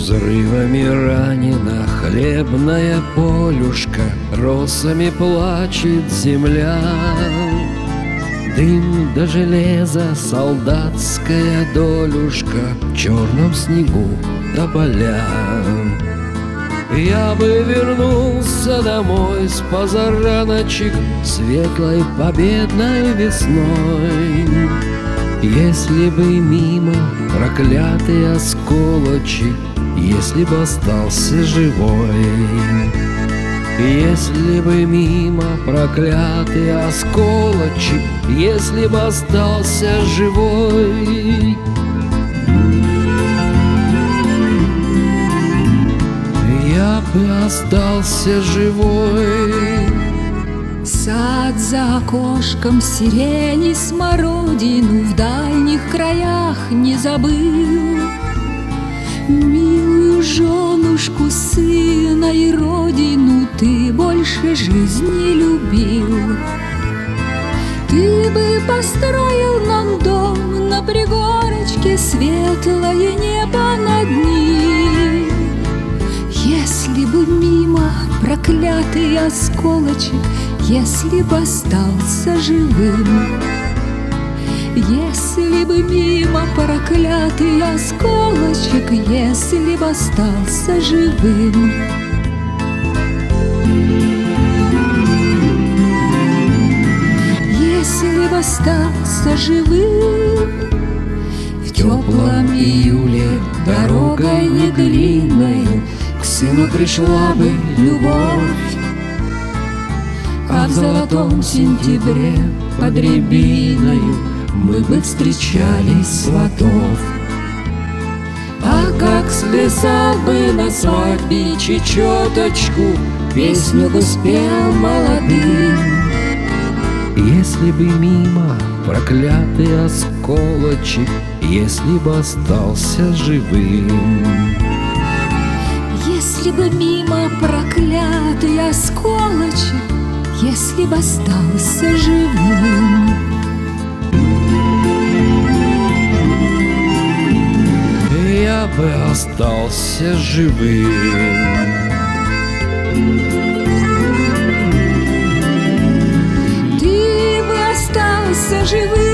Взрывами ранена хлебная полюшка, росами плачет земля. Дым до железа, солдатская долюшка в черном снегу до поля. Я бы вернулся домой с позараночек, светлой победной весной, если бы мимо проклятый осколочек, если бы остался живой. Если бы мимо проклятый осколочек, если бы остался живой. Я бы остался живой. Сад за окошком, сирени, смородину в дальних краях не забыл. Милую женушку, сына и родину ты больше жизни любил. Ты бы построил нам дом на пригорочке, светлое небо над ним. Если бы мимо проклятый осколочек, если бы остался живым. Если бы мимо проклятый осколочек, если бы остался живым. Если бы остался живым. В теплом июле дорогой не длинною к сыну пришла бы любовь, а в золотом сентябре под рябиною мы бы встречали сватов. А как связал бы на свадьбе чечеточку, песню бы спел молодым. Если бы мимо проклятый осколочек, если бы остался живым. Если бы мимо проклятый осколочек, если бы остался живым. Я бы остался живым. Ты бы остался живым.